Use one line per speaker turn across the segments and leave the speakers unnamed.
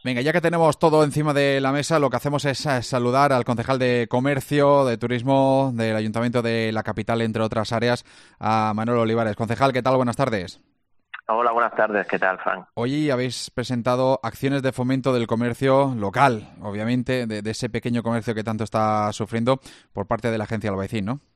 Venga, ya que tenemos todo encima de la mesa, lo que hacemos es saludar al concejal de Comercio, de Turismo del Ayuntamiento de la capital, entre otras áreas, a Manuel Olivares. Concejal, ¿qué tal? Buenas tardes.
Hola, buenas tardes. ¿Qué tal, Fran?
Hoy habéis presentado acciones de fomento del comercio local, obviamente, de ese pequeño comercio que tanto está sufriendo por parte de la Agencia Albaicín, ¿no?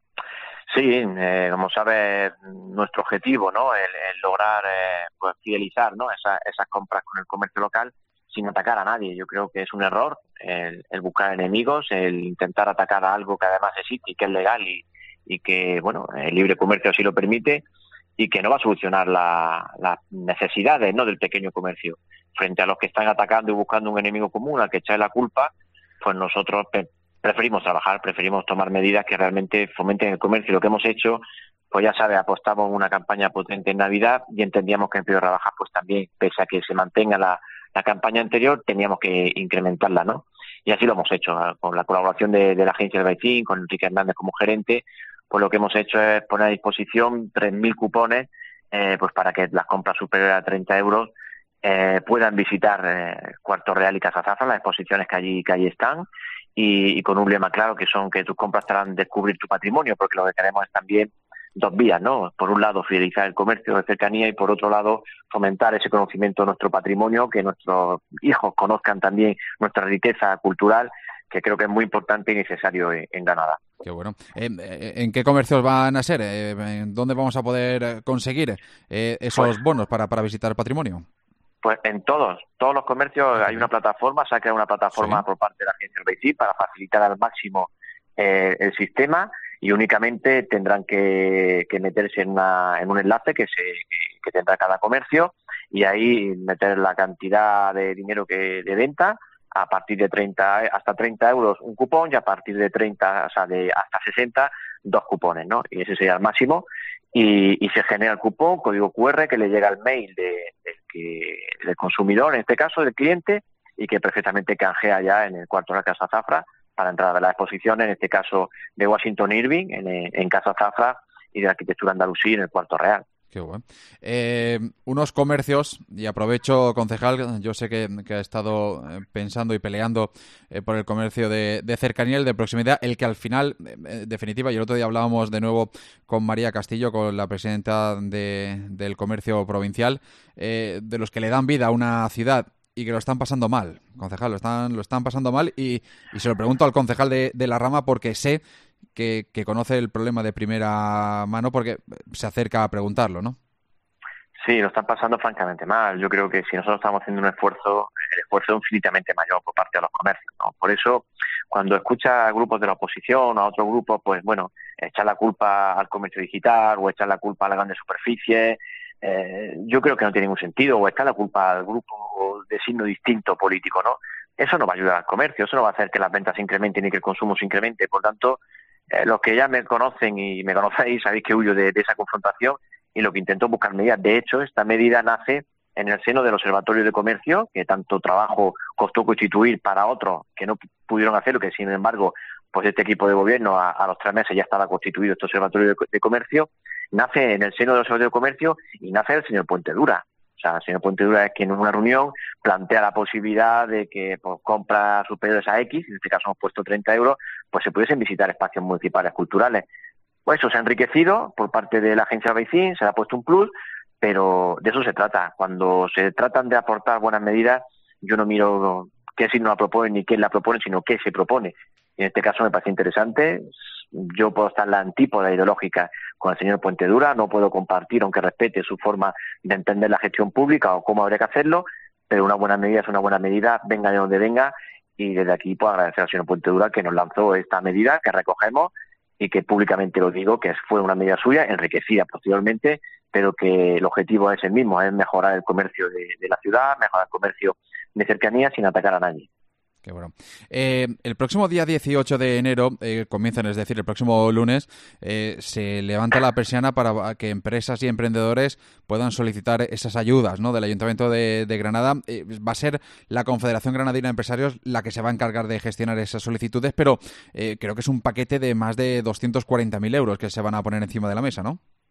Sí, como sabes, nuestro objetivo, ¿no? El lograr pues fidelizar, ¿no? Esas compras con el comercio local sin atacar a nadie. Yo creo que es un error el buscar enemigos, el intentar atacar a algo que además existe y que es legal y que, bueno, el libre comercio así lo permite y que no va a solucionar las necesidades, ¿no? Del pequeño comercio. Frente a los que están atacando y buscando un enemigo común al que echarle la culpa, pues nosotros preferimos trabajar, preferimos tomar medidas que realmente fomenten el comercio. Y lo que hemos hecho, pues ya sabes, apostamos en una campaña potente en Navidad y entendíamos que en Empleo Rebajas, pues también, pese a que se mantenga la campaña anterior, teníamos que incrementarla, ¿no? Y así lo hemos hecho, con la colaboración de la agencia Albaicín, con Enrique Hernández como gerente, pues lo que hemos hecho es poner a disposición 3.000 cupones, pues para que las compras superiores a 30 euros puedan visitar Cuarto Real y Casa Zafra, las exposiciones que allí están, y con un lema claro que son que tus compras te harán descubrir tu patrimonio, porque lo que queremos es también dos vías, ¿no? Por un lado, fidelizar el comercio de cercanía y por otro lado, fomentar ese conocimiento de nuestro patrimonio, que nuestros hijos conozcan también nuestra riqueza cultural, que creo que es muy importante y necesario en Granada.
Qué bueno. ¿En qué comercios van a ser? ¿En dónde vamos a poder conseguir esos bonos para visitar el patrimonio?
Pues en todos los comercios hay una plataforma, se ha creado una plataforma
Sí.
por parte de la agencia Albaicín para facilitar al máximo el sistema, y únicamente tendrán que meterse en un enlace que tendrá cada comercio, y ahí meter la cantidad de dinero de venta a partir de 30 hasta 30 euros un cupón, y a partir de 30, o sea, de hasta 60, dos cupones, ¿no? Y ese sería el máximo. Y se genera el cupón, código QR, que le llega al mail del consumidor, en este caso del cliente, y que perfectamente canjea ya en el Cuarto Real Casa Zafra para entrar a ver las exposiciones, en este caso de Washington Irving en Casa Zafra, y de Arquitectura Andalusí en el Cuarto Real.
Qué bueno. Unos comercios, y aprovecho, concejal, yo sé que ha estado pensando y peleando por el comercio de cercanía, el de proximidad, el que al final, en definitiva, y el otro día hablábamos de nuevo con María Castillo, con la presidenta del comercio provincial, de los que le dan vida a una ciudad y que lo están pasando mal, concejal, lo están pasando mal, y se lo pregunto al concejal de la rama porque sé que conoce el problema de primera mano porque se acerca a preguntarlo, ¿no?
Sí, lo están pasando francamente mal. Yo creo que si nosotros estamos haciendo un esfuerzo, el esfuerzo es infinitamente mayor por parte de los comercios, ¿no? Por eso, cuando escucha a grupos de la oposición, a otros grupos, pues bueno, echar la culpa al comercio digital o echar la culpa a las grandes superficies, yo creo que no tiene ningún sentido, o echar la culpa al grupo de signo distinto político, ¿no? Eso no va a ayudar al comercio, eso no va a hacer que las ventas se incrementen y que el consumo se incremente. Por tanto, los que ya me conocen y me conocéis sabéis que huyo de esa confrontación, y lo que intento buscar medidas. De hecho, esta medida nace en el seno del Observatorio de Comercio, que tanto trabajo costó constituir para otros que no pudieron hacerlo, que sin embargo, pues este equipo de gobierno a los 3 meses ya estaba constituido este Observatorio de Comercio. Nace en el seno del Observatorio de Comercio y nace el señor Puentedura. O sea, el señor Puentedura es quien en una reunión plantea la posibilidad de que por compras superiores a X, en este caso hemos puesto 30 euros, pues se pudiesen visitar espacios municipales culturales. Pues eso se ha enriquecido por parte de la agencia Albaicín, se le ha puesto un plus, pero de eso se trata. Cuando se tratan de aportar buenas medidas, yo no miro qué signo la propone ni quién la propone, sino qué se propone. Y en este caso me parece interesante. Yo puedo estar en la antípoda ideológica con el señor Puentedura, no puedo compartir, aunque respete su forma de entender la gestión pública o cómo habría que hacerlo, pero una buena medida es una buena medida, venga de donde venga, y desde aquí puedo agradecer al señor Puentedura que nos lanzó esta medida, que recogemos, y que públicamente lo digo, que fue una medida suya, enriquecida posteriormente, pero que el objetivo es el mismo, es mejorar el comercio de la ciudad, mejorar el comercio de cercanía sin atacar a nadie.
Qué bueno. El próximo día 18 de enero comienzan, es decir, el próximo lunes, se levanta la persiana para que empresas y emprendedores puedan solicitar esas ayudas, ¿no?, del Ayuntamiento de Granada. Va a ser la Confederación Granadina de Empresarios la que se va a encargar de gestionar esas solicitudes, pero creo que es un paquete de más de 240.000 euros que se van a poner encima de la mesa, ¿no?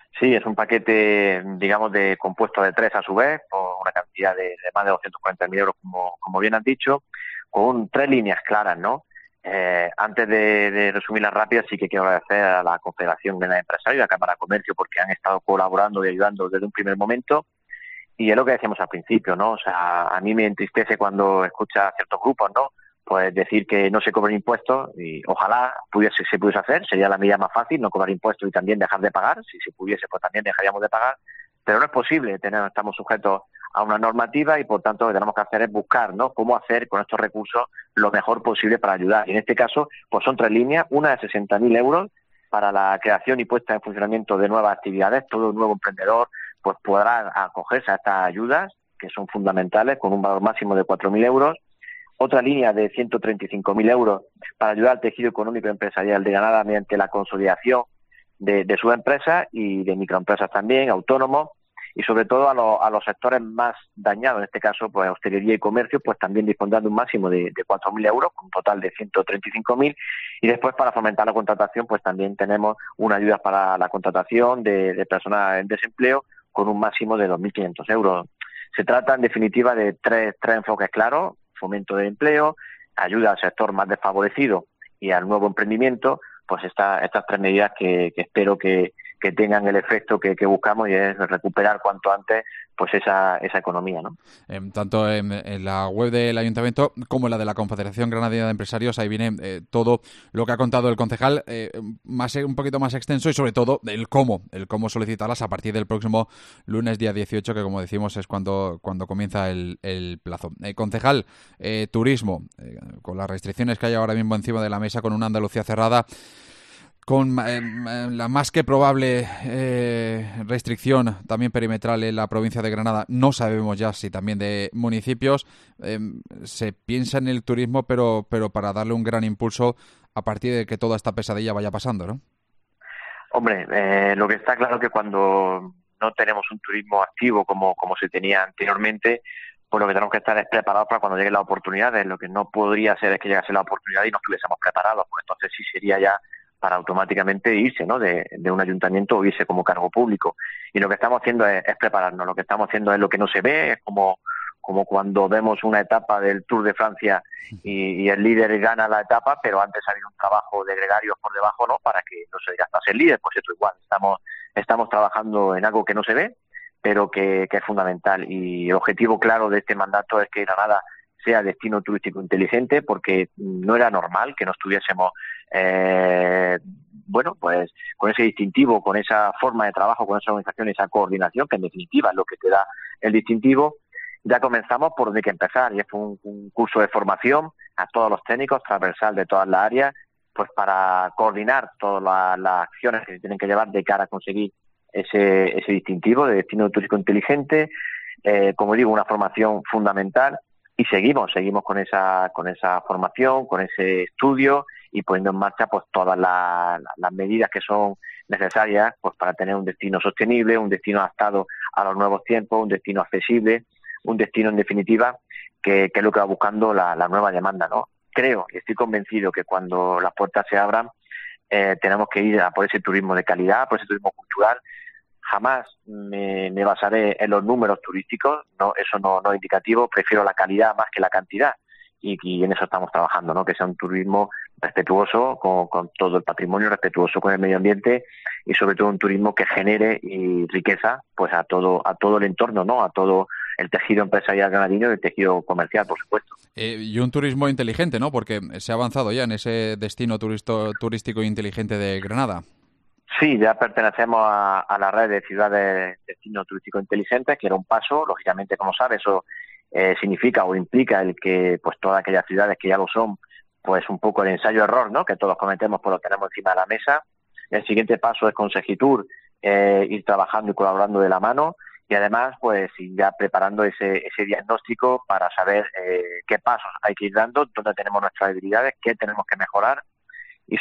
Sí, es un paquete, digamos, de compuesto de 3 a su vez, por una cantidad de más de 240.000 euros, como bien has dicho, con 3 líneas claras, ¿no? Antes de resumirlas rápidas, sí que quiero agradecer a la Confederación de Empresarios y a la Cámara de Comercio porque han estado colaborando y ayudando desde un primer momento. Y es lo que decíamos al principio, ¿no? O sea, a mí me entristece cuando escucha a ciertos grupos, ¿no? Pues decir que no se cobran impuestos y ojalá se pudiese hacer, sería la medida más fácil, no cobrar impuestos y también dejar de pagar. Si se pudiese, pues también dejaríamos de pagar. Pero no es posible, estamos sujetos a una normativa y por tanto lo que tenemos que hacer es buscar, ¿no? Cómo hacer con estos recursos lo mejor posible para ayudar. Y en este caso, pues son 3 líneas, una de 60.000 euros para la creación y puesta en funcionamiento de nuevas actividades. Todo nuevo emprendedor pues podrá acogerse a estas ayudas, que son fundamentales, con un valor máximo de 4.000 euros. Otra línea de 135.000 euros para ayudar al tejido económico empresarial de Granada mediante la consolidación de sus empresas y de microempresas también, autónomos, y sobre todo a los sectores más dañados, en este caso pues hostelería y comercio, pues también dispondrán de un máximo de 4.000 euros, con un total de 135.000, y después para fomentar la contratación pues también tenemos una ayuda para la contratación de personas en desempleo con un máximo de 2.500 euros. Se trata en definitiva de tres enfoques claros: fomento de empleo, ayuda al sector más desfavorecido y al nuevo emprendimiento. Pues estas 3 medidas que espero que tengan el efecto que buscamos, y es recuperar cuanto antes pues esa economía, ¿no?
Tanto en la web del Ayuntamiento como en la de la Confederación Granadina de Empresarios, ahí viene todo lo que ha contado el concejal, un poquito más extenso, y sobre todo el cómo solicitarlas a partir del próximo lunes día 18, que como decimos es cuando comienza el plazo. Concejal, turismo, con las restricciones que hay ahora mismo encima de la mesa, con una Andalucía cerrada, con la más que probable restricción también perimetral en la provincia de Granada, no sabemos ya si también de municipios, se piensa en el turismo, pero para darle un gran impulso a partir de que toda esta pesadilla vaya pasando, ¿no?
Hombre, lo que está claro es que cuando no tenemos un turismo activo como se tenía anteriormente, pues lo que tenemos que estar es preparados para cuando lleguen las oportunidades. Lo que no podría ser es que llegase la oportunidad y no estuviésemos preparados, pues entonces sí sería ya para automáticamente irse, ¿no?, de un ayuntamiento o irse como cargo público. Y lo que estamos haciendo es prepararnos. Lo que estamos haciendo es lo que no se ve, es como cuando vemos una etapa del Tour de Francia y el líder gana la etapa, pero antes ha habido un trabajo de gregarios por debajo, ¿no?, para que no se diga hasta ser líder. Pues esto igual, estamos trabajando en algo que no se ve, pero que es fundamental. Y el objetivo claro de este mandato es que Granada sea destino turístico inteligente, porque no era normal que no estuviésemos pues con ese distintivo, con esa forma de trabajo, con esa organización, esa coordinación, que en definitiva es lo que te da el distintivo. Ya comenzamos por donde hay que empezar, y fue un curso de formación a todos los técnicos, transversal de todas las áreas, pues para coordinar todas las acciones que se tienen que llevar de cara a conseguir ese distintivo de destino turístico inteligente. Como digo, una formación fundamental, y seguimos con esa formación, con ese estudio, y poniendo en marcha pues todas las medidas que son necesarias pues para tener un destino sostenible, un destino adaptado a los nuevos tiempos, un destino accesible, un destino en definitiva que es lo que va buscando la nueva demanda, ¿no? Creo y estoy convencido que cuando las puertas se abran tenemos que ir a por ese turismo de calidad, por ese turismo cultural. Jamás me basaré en los números turísticos, no, eso no es indicativo. Prefiero la calidad más que la cantidad, y en eso estamos trabajando, ¿no? Que sea un turismo respetuoso con todo el patrimonio, respetuoso con el medio ambiente, y sobre todo un turismo que genere riqueza pues a todo el entorno, ¿no? A todo el tejido empresarial granadino y el tejido comercial, por supuesto.
Y un turismo inteligente, ¿no? Porque se ha avanzado ya en ese destino turístico inteligente de Granada.
Sí, ya pertenecemos a la red de ciudades destinos turísticos inteligentes, que era un paso. Lógicamente, como sabes, eso significa o implica el que pues todas aquellas ciudades que ya lo son, pues un poco el ensayo-error, ¿no?, que todos cometemos, pues lo tenemos encima de la mesa. El siguiente paso es con Segitur ir trabajando y colaborando de la mano, y además pues ir ya preparando ese diagnóstico para saber qué pasos hay que ir dando, dónde tenemos nuestras debilidades, qué tenemos que mejorar. Y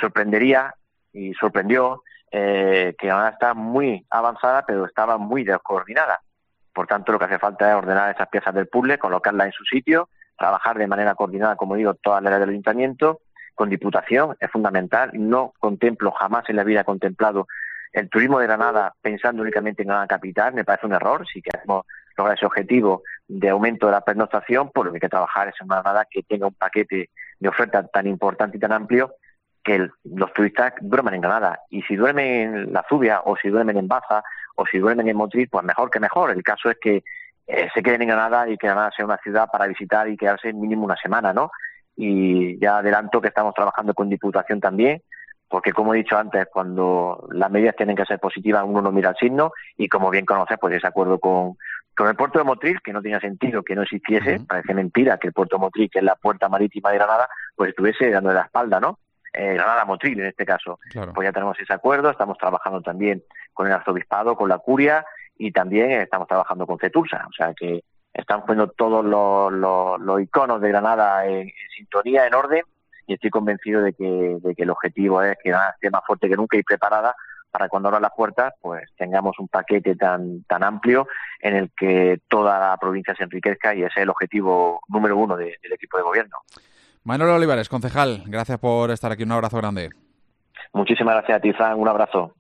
sorprendió que ahora está muy avanzada, pero estaba muy descoordinada. Por tanto, lo que hace falta es ordenar esas piezas del puzzle, colocarlas en su sitio, trabajar de manera coordinada, como digo, todas las áreas del ayuntamiento, con Diputación, es fundamental. No contemplo, jamás en la vida he contemplado el turismo de Granada pensando únicamente en Granada Capital me parece un error. Si queremos lograr ese objetivo de aumento de la pernoctación, pues lo que hay que trabajar es en una Granada que tenga un paquete de oferta tan importante y tan amplio que los turistas duerman en Granada. Y si duermen en La Zubia, o si duermen en Baza, o si duermen en Motril, pues mejor que mejor. El caso es que se queden en Granada y que Granada sea una ciudad para visitar y quedarse mínimo una semana, ¿no? Y ya adelanto que estamos trabajando con Diputación también, porque como he dicho antes, cuando las medidas tienen que ser positivas, uno no mira el signo, y como bien conoces, pues ese acuerdo con el puerto de Motril, que no tenía sentido que no existiese, parece mentira que el puerto de Motril, que es la puerta marítima de Granada, pues estuviese dando la espalda, ¿no? Granada Motril en este caso.
Claro.
Pues ya tenemos ese acuerdo, estamos trabajando también con el arzobispado, con la curia, y también estamos trabajando con Cetursa, o sea que están poniendo todos los iconos de Granada en sintonía, en orden, y estoy convencido de que el objetivo es que Granada esté más fuerte que nunca y preparada para cuando abran las puertas, pues tengamos un paquete tan amplio en el que toda la provincia se enriquezca, y ese es el objetivo número uno del equipo de gobierno.
Manuel Olivares, concejal, gracias por estar aquí. Un abrazo grande.
Muchísimas gracias a ti, Fran. Un abrazo.